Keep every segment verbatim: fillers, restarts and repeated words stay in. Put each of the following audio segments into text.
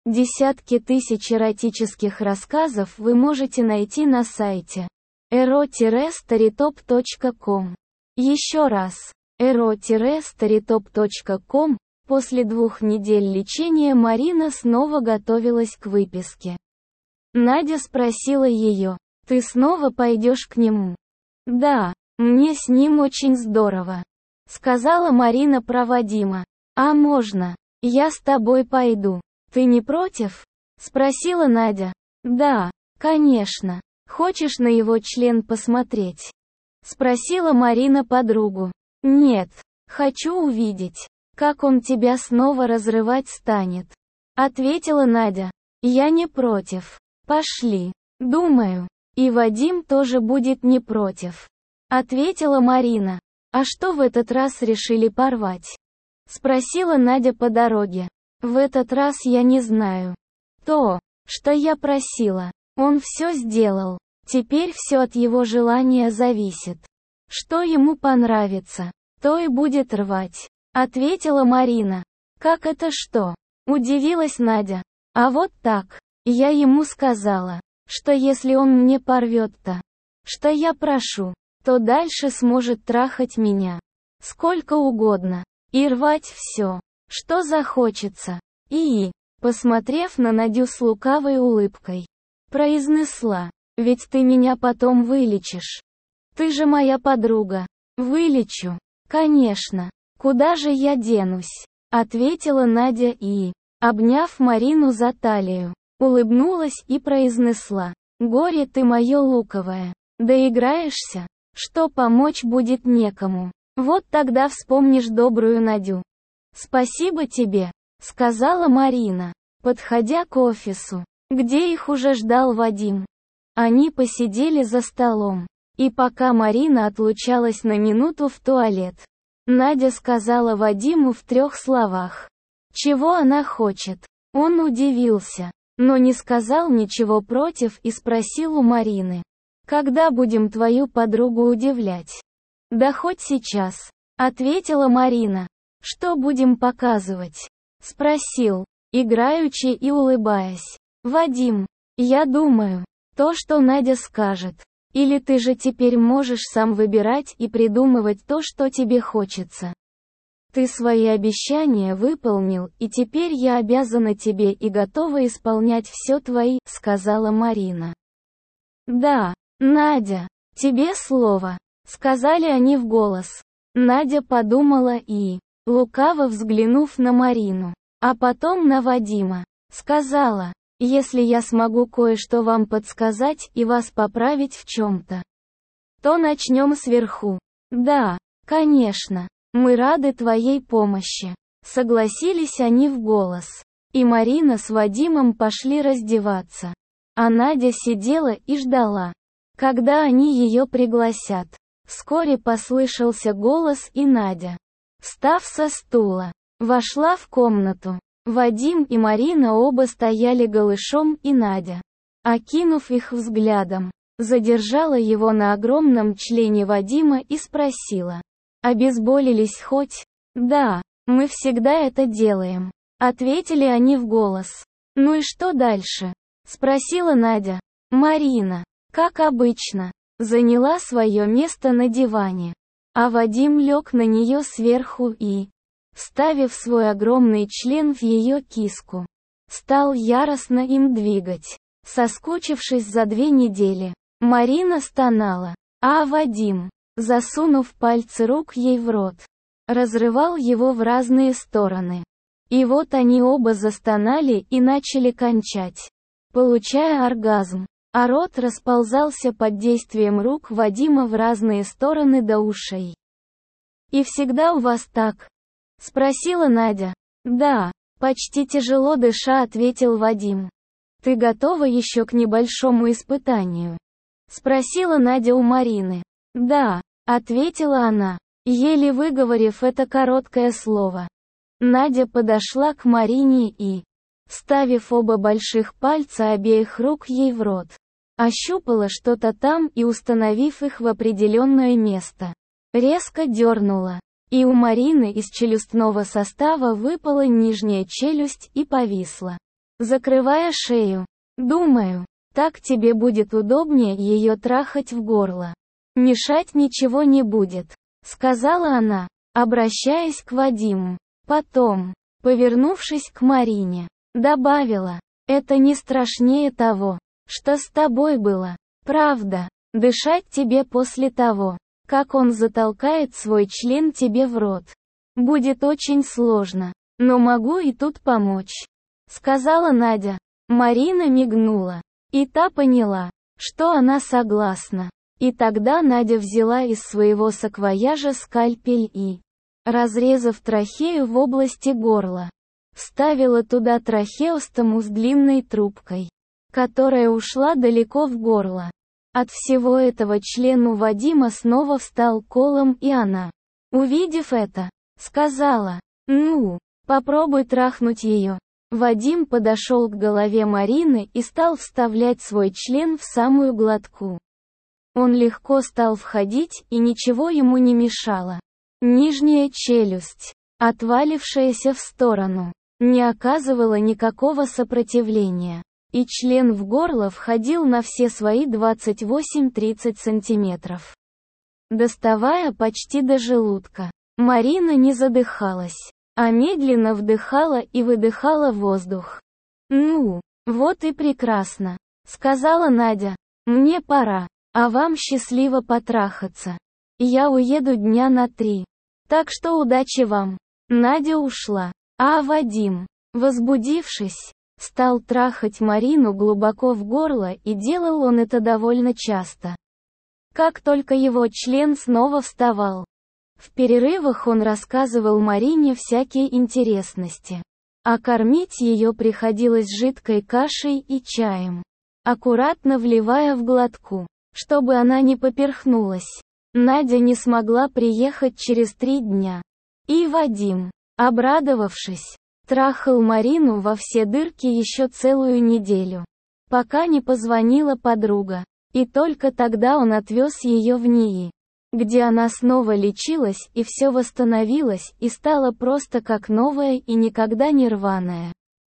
Десятки тысяч эротических рассказов вы можете найти на сайте эро старитоп точка ком. Еще раз, эро старитоп точка ком. После двух недель лечения Марина снова готовилась к выписке. Надя спросила ее: «Ты снова пойдешь к нему?» «Да, мне с ним очень здорово», — сказала Марина про Вадима. «А можно, я с тобой пойду? Ты не против?» — спросила Надя. «Да, конечно. Хочешь на его член посмотреть?» — спросила Марина подругу. «Нет, хочу увидеть, как он тебя снова разрывать станет», — ответила Надя. «Я не против. Пошли. Думаю, и Вадим тоже будет не против», — ответила Марина. «А что в этот раз решили порвать?» — спросила Надя по дороге. «В этот раз я не знаю. То, что я просила, он все сделал. Теперь все от его желания зависит. Что ему понравится, то и будет рвать», — ответила Марина. «Как это что?» — удивилась Надя. «А вот так. Я ему сказала, что если он мне порвет-то, что я прошу, то дальше сможет трахать меня сколько угодно и рвать все, что захочется». И, посмотрев на Надю с лукавой улыбкой, произнесла: «Ведь ты меня потом вылечишь. Ты же моя подруга». «Вылечу, конечно. Куда же я денусь?» — ответила Надя и, обняв Марину за талию, улыбнулась и произнесла: «Горе ты мое луковое. Доиграешься, что помочь будет некому. Вот тогда вспомнишь добрую Надю». «Спасибо тебе», — сказала Марина, подходя к офису, где их уже ждал Вадим. Они посидели за столом, и пока Марина отлучалась на минуту в туалет, Надя сказала Вадиму в трех словах, чего она хочет. Он удивился, но не сказал ничего против и спросил у Марины: «Когда будем твою подругу удивлять?» «Да хоть сейчас», — ответила Марина. «Что будем показывать?» — спросил, играючи и улыбаясь, Вадим. «Я думаю, то, что Надя скажет. Или ты же теперь можешь сам выбирать и придумывать то, что тебе хочется. Ты свои обещания выполнил, и теперь я обязана тебе и готова исполнять все твои», — сказала Марина. «Да, Надя, тебе слово», — сказали они в голос. Надя подумала и, лукаво взглянув на Марину, а потом на Вадима, сказала: «Если я смогу кое-что вам подсказать и вас поправить в чем-то, то начнем сверху». «Да, конечно, мы рады твоей помощи», — согласились они в голос. И Марина с Вадимом пошли раздеваться. А Надя сидела и ждала, когда они ее пригласят. Вскоре послышался голос, и Надя, встав со стула, вошла в комнату. Вадим и Марина оба стояли голышом, и Надя, окинув их взглядом, задержала его на огромном члене Вадима и спросила: «Обезболились хоть?» «Да, мы всегда это делаем», — ответили они в голос. «Ну и что дальше?» — спросила Надя. Марина, как обычно, заняла свое место на диване, а Вадим лег на нее сверху и, вставив свой огромный член в ее киску, стал яростно им двигать. Соскучившись за две недели, Марина стонала, а Вадим, засунув пальцы рук ей в рот, разрывал его в разные стороны. И вот они оба застонали и начали кончать, получая оргазм, а рот расползался под действием рук Вадима в разные стороны до ушей. «И всегда у вас так?» — спросила Надя. «Да», — почти тяжело дыша ответил Вадим. «Ты готова еще к небольшому испытанию?» — спросила Надя у Марины. «Да», — ответила она, еле выговорив это короткое слово. Надя подошла к Марине и, вставив оба больших пальца обеих рук ей в рот, ощупала что-то там и, установив их в определенное место, резко дернула, и у Марины из челюстного состава выпала нижняя челюсть и повисла. закрывая шею. «Думаю, так тебе будет удобнее ее трахать в горло. Мешать ничего не будет», — сказала она, обращаясь к Вадиму. Потом, повернувшись к Марине, добавила: «Это не страшнее того, что с тобой было. Правда, дышать тебе после того, как он затолкает свой член тебе в рот, будет очень сложно, но могу и тут помочь», — сказала Надя. Марина мигнула, и та поняла, что она согласна. И тогда Надя взяла из своего саквояжа скальпель и, разрезав трахею в области горла, вставила туда трахеостому с длинной трубкой, которая ушла далеко в горло. От всего этого член у Вадима снова встал колом, и она, увидев это, сказала: «Ну, попробуй трахнуть ее». Вадим подошел к голове Марины и стал вставлять свой член в самую глотку. Он легко стал входить, и ничего ему не мешало. Нижняя челюсть, отвалившаяся в сторону, не оказывала никакого сопротивления, и член в горло входил на все свои двадцать восемь-тридцать сантиметров, доставая почти до желудка. Марина не задыхалась, а медленно вдыхала и выдыхала воздух. «Ну, вот и прекрасно», — сказала Надя. «Мне пора, а вам счастливо потрахаться. Я уеду дня на три. Так что удачи вам». Надя ушла, а Вадим, возбудившись, стал трахать Марину глубоко в горло, и делал он это довольно часто. Как только его член снова вставал. В перерывах он рассказывал Марине всякие интересности. А кормить ее приходилось жидкой кашей и чаем, аккуратно вливая в глотку, чтобы она не поперхнулась. Надя не смогла приехать через три дня. И Вадим, обрадовавшись, трахал Марину во все дырки еще целую неделю, пока не позвонила подруга. И только тогда он отвез ее в НИИ, где она снова лечилась, и все восстановилось, и стало просто как новое, и никогда не рваное.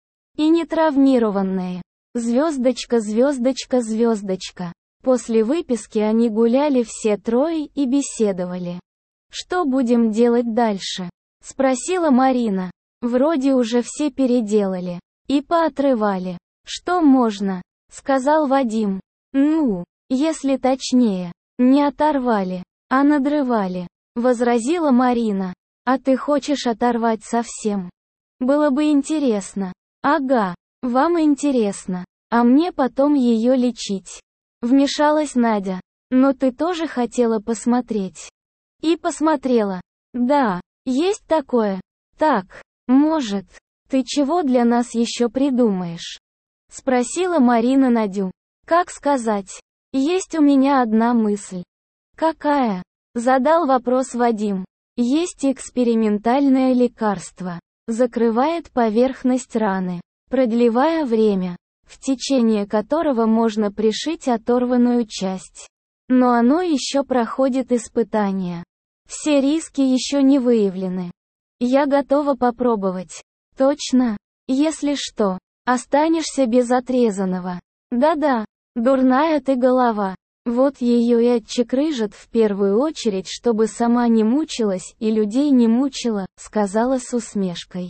И не травмированное. Звездочка, звездочка, звездочка. После выписки они гуляли все трое и беседовали. «Что будем делать дальше?» — спросила Марина. «Вроде уже все переделали. И поотрывали. Что можно?» — сказал Вадим. «Ну, если точнее, не оторвали, а надрывали», — возразила Марина. «А ты хочешь оторвать совсем? Было бы интересно». «Ага, вам интересно, а мне потом ее лечить», — вмешалась Надя. «Но ты тоже хотела посмотреть?» И посмотрела. «Да, есть такое. Так, может, ты чего для нас еще придумаешь?» — спросила Марина Надю. «Как сказать? Есть у меня одна мысль». «Какая?» — задал вопрос Вадим. «Есть экспериментальное лекарство. Закрывает поверхность раны, продлевая время, в течение которого можно пришить оторванную часть. Но оно еще проходит испытания. Все риски еще не выявлены. Я готова попробовать». «Точно? Если что, останешься без отрезанного». «Да-да, дурная ты голова. Вот ее и отчекрыжат в первую очередь, чтобы сама не мучилась и людей не мучила», — сказала с усмешкой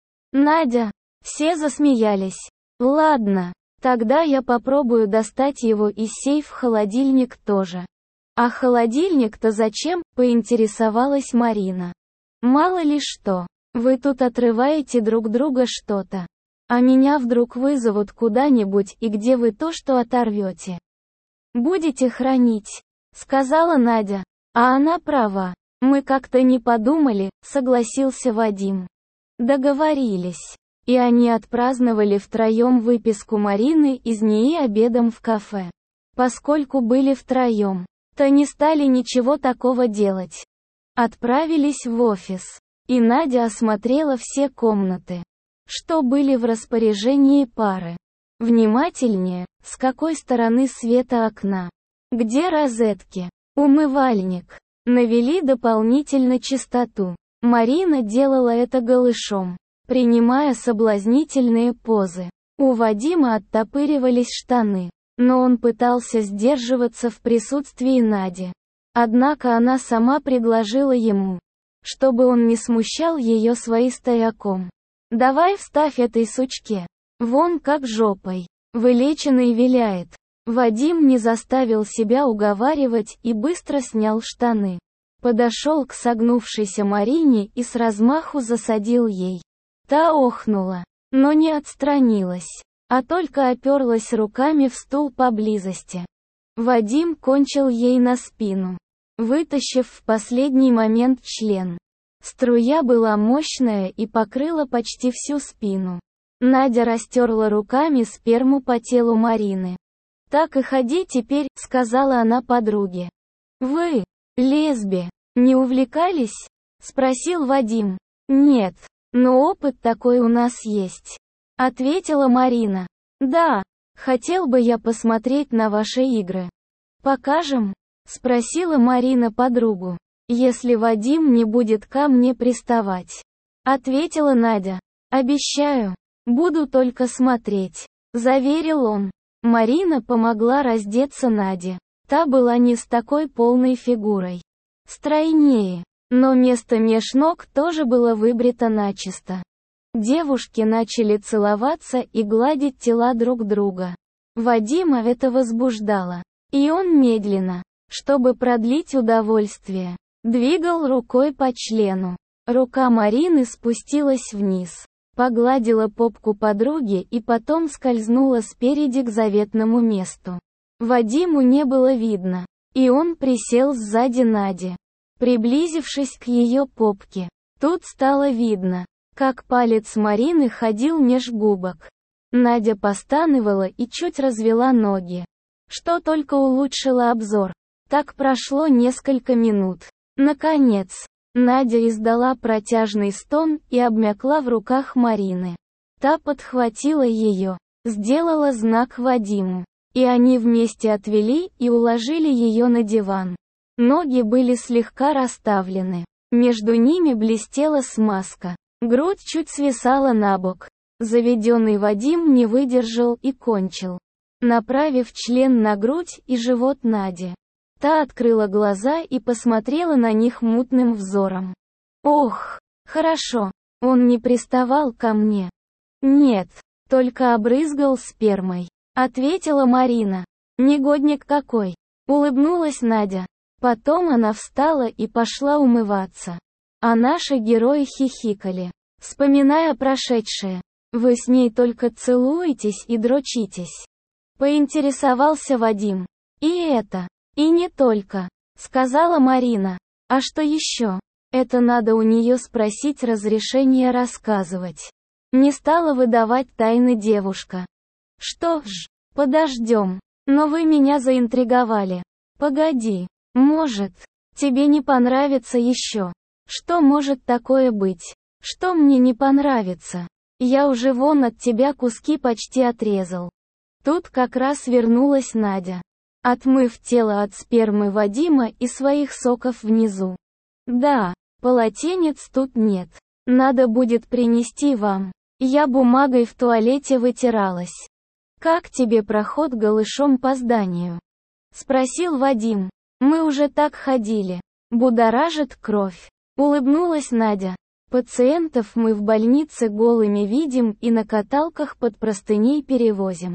Надя. Все засмеялись. «Ладно, тогда я попробую достать его из сейфа, холодильник тоже». «А холодильник-то зачем?» — поинтересовалась Марина. «Мало ли что, вы тут отрываете друг друга что-то, а меня вдруг вызовут куда-нибудь, и где вы то, что оторвете, будете хранить», — сказала Надя. «А она права. Мы как-то не подумали», — согласился Вадим. Договорились. И они отпраздновали втроем выписку Марины из НИИ обедом в кафе. Поскольку были втроем, то не стали ничего такого делать. Отправились в офис. И Надя осмотрела все комнаты, что были в распоряжении пары. Внимательнее, с какой стороны света окна, где розетки, умывальник. Навели дополнительно чистоту. Марина делала это голышом, принимая соблазнительные позы. У Вадима оттопыривались штаны, но он пытался сдерживаться в присутствии Нади. Однако она сама предложила ему, чтобы он не смущал ее своим стояком. «Давай вставь этой сучке. Вон как жопой. Вылеченный виляет». Вадим не заставил себя уговаривать и быстро снял штаны. Подошел к согнувшейся Марине и с размаху засадил ей. Та охнула, но не отстранилась, а только оперлась руками в стул поблизости. Вадим кончил ей на спину, вытащив в последний момент член. Струя была мощная и покрыла почти всю спину. Надя растерла руками сперму по телу Марины. «Так и ходи теперь», — сказала она подруге. «Вы, лесби, не увлекались?» — спросил Вадим. «Нет, но опыт такой у нас есть», — ответила Марина. «Да, хотел бы я посмотреть на ваши игры». «Покажем?» — спросила Марина подругу. «Если Вадим не будет ко мне приставать», — ответила Надя. «Обещаю, буду только смотреть», — заверил он. Марина помогла раздеться Наде. Та была не с такой полной фигурой. Стройнее, но место меж ног тоже было выбрито начисто. Девушки начали целоваться и гладить тела друг друга. Вадима это возбуждало, и он медленно, чтобы продлить удовольствие, двигал рукой по члену. Рука Марины спустилась вниз, погладила попку подруги и потом скользнула спереди к заветному месту. Вадиму не было видно, и он присел сзади Нади, приблизившись к ее попке. Тут стало видно, как палец Марины ходил меж губок. Надя постанывала и чуть развела ноги, что только улучшило обзор. Так прошло несколько минут. Наконец, Надя издала протяжный стон и обмякла в руках Марины. Та подхватила ее, сделала знак Вадиму, и они вместе отвели и уложили ее на диван. Ноги были слегка расставлены, между ними блестела смазка, грудь чуть свисала на бок. Заведенный Вадим не выдержал и кончил, направив член на грудь и живот Нади. Та открыла глаза и посмотрела на них мутным взором. «Ох, хорошо, он не приставал ко мне». «Нет, только обрызгал спермой», — ответила Марина. «Негодник какой», — улыбнулась Надя. Потом она встала и пошла умываться. А наши герои хихикали, вспоминая прошедшее. «Вы с ней только целуетесь и дрочитесь?» — поинтересовался Вадим. «И это, и не только», — сказала Марина. «А что еще? Это надо у нее спросить разрешения рассказывать». Не стала выдавать тайны девушка. «Что ж, подождем. Но вы меня заинтриговали. Погоди, может, тебе не понравится еще. Что может такое быть? Что мне не понравится? Я уже вон от тебя куски почти отрезал». Тут как раз вернулась Надя, отмыв тело от спермы Вадима и своих соков внизу. «Да, полотенец тут нет. Надо будет принести вам. Я бумагой в туалете вытиралась». «Как тебе проход голышом по зданию?» — спросил Вадим. «Мы уже так ходили. Будоражит кровь», — улыбнулась Надя. «Пациентов мы в больнице голыми видим и на каталках под простыней перевозим.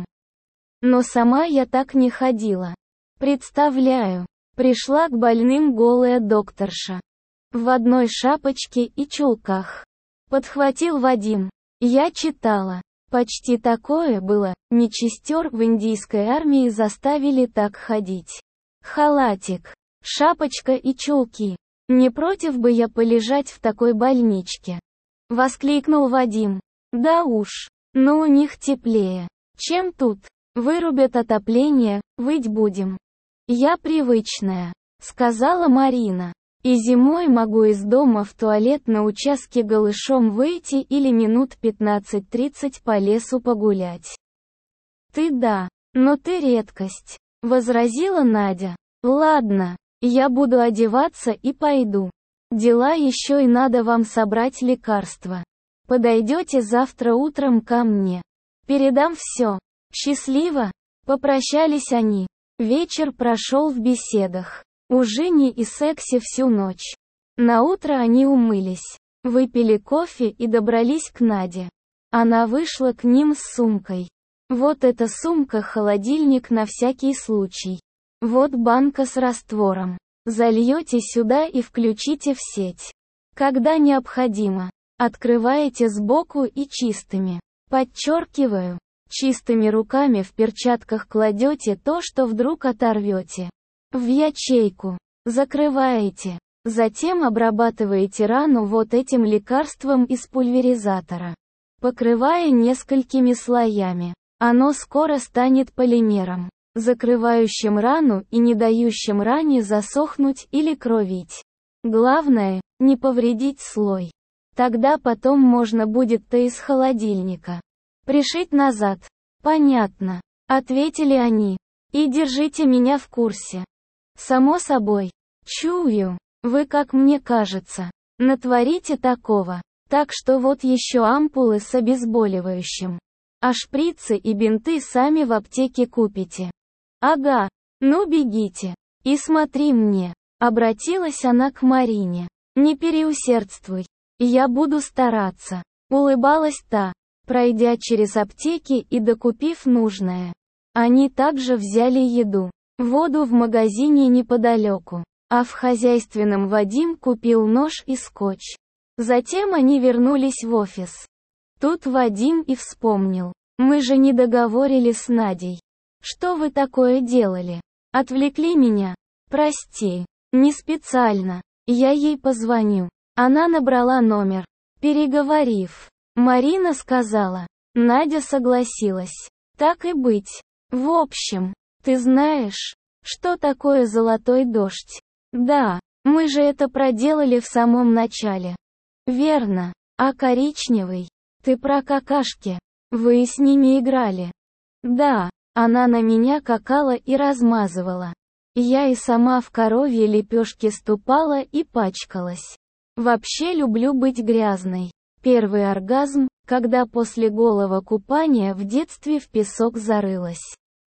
Но сама я так не ходила. Представляю, пришла к больным голая докторша. В одной шапочке и чулках». Подхватил Вадим. «Я читала. Почти такое было, медсестер в индийской армии заставили так ходить. Халатик, шапочка и чулки. Не против бы я полежать в такой больничке?» — воскликнул Вадим. «Да уж, но у них теплее, чем тут. Вырубят отопление, выть будем». «Я привычная», — сказала Марина. «И зимой могу из дома в туалет на участке голышом выйти или минут пятнадцать-тридцать по лесу погулять». «Ты да, но ты редкость», — возразила Надя. «Ладно, я буду одеваться и пойду. Дела еще и надо вам собрать лекарства. Подойдете завтра утром ко мне. Передам все. Счастливо. Попрощались они. Вечер прошел в беседах, ужине и сексе всю ночь. Наутро они умылись, выпили кофе и добрались к Наде. Она вышла к ним с сумкой. Вот эта сумка, холодильник на всякий случай. Вот банка с раствором. Зальете сюда и включите в сеть. Когда необходимо. Открываете сбоку и чистыми. Подчеркиваю. Чистыми руками в перчатках кладете то, что вдруг оторвете. В ячейку. Закрываете. Затем обрабатываете рану вот этим лекарством из пульверизатора, покрывая несколькими слоями. Оно скоро станет полимером, закрывающим рану и не дающим ране засохнуть или кровить. Главное, не повредить слой. Тогда потом можно будет-то из холодильника пришить назад. Понятно, ответили они. И держите меня в курсе. Само собой. Чую, вы, как мне кажется, натворите такого. Так что вот еще ампулы с обезболивающим. А шприцы и бинты сами в аптеке купите. Ага, ну бегите. И смотри мне. Обратилась она к Марине. Не переусердствуй. Я буду стараться. Улыбалась та, пройдя через аптеки и докупив нужное. Они также взяли еду, воду в магазине неподалеку, а в хозяйственном Вадим купил нож и скотч. Затем они вернулись в офис. Тут Вадим и вспомнил. Мы же не договорили с Надей. Что вы такое делали? Отвлекли меня. Прости. Не специально. Я ей позвоню. Она набрала номер. Переговорив, Марина сказала. Надя согласилась. Так и быть. В общем, ты знаешь, что такое золотой дождь? Да, мы же это проделали в самом начале. Верно. А коричневый? Ты про какашки? Вы с ними играли? Да, она на меня какала и размазывала. Я и сама в коровье лепешке ступала и пачкалась. Вообще люблю быть грязной. Первый оргазм, когда после голого купания в детстве в песок зарылась.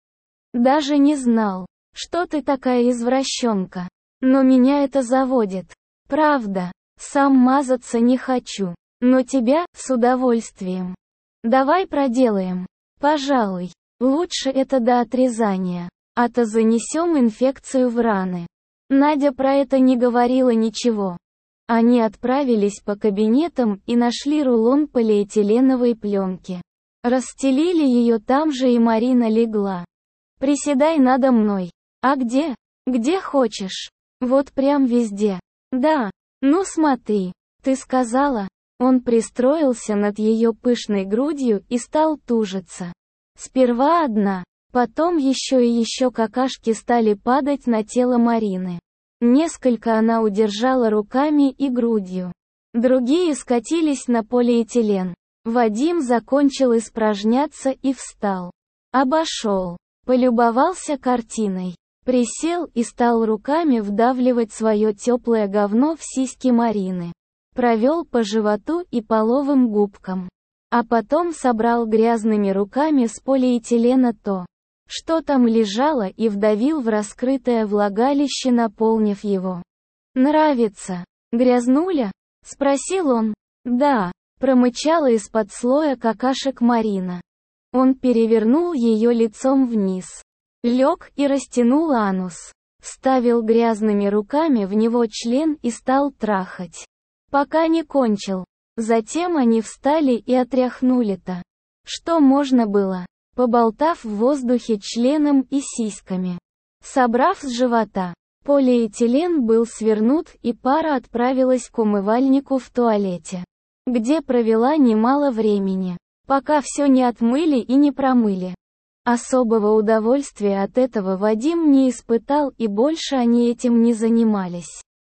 Даже не знал, что ты такая извращенка. Но меня это заводит. Правда, сам мазаться не хочу. Но тебя, с удовольствием. Давай проделаем. Пожалуй, лучше это до отрезания. А то занесем инфекцию в раны. Надя про это не говорила ничего. Они отправились по кабинетам и нашли рулон полиэтиленовой пленки. Расстелили ее там же, и Марина легла. Приседай надо мной. А где? Где хочешь. Вот прям везде. Да. Ну смотри. Ты сказала. Он пристроился над ее пышной грудью и стал тужиться. Сперва одна, потом еще и еще какашки стали падать на тело Марины. Несколько она удержала руками и грудью. Другие скатились на полиэтилен. Вадим закончил испражняться и встал. Обошел. Полюбовался картиной. Присел и стал руками вдавливать свое теплое говно в сиськи Марины. Провел по животу и половым губкам. А потом собрал грязными руками с полиэтилена то, что там лежало, и вдавил в раскрытое влагалище, наполнив его. «Нравится? Грязнуля?» — спросил он. «Да», — промычала из-под слоя какашек Марина. Он перевернул ее лицом вниз. Лег и растянул анус. Вставил грязными руками в него член и стал трахать. Пока не кончил. Затем они встали и отряхнули-то, что можно было, поболтав в воздухе членом и сиськами. Собрав с живота, полиэтилен был свернут, и пара отправилась к умывальнику в туалете, где провела немало времени, пока все не отмыли и не промыли. Особого удовольствия от этого Вадим не испытал, и больше они этим не занимались.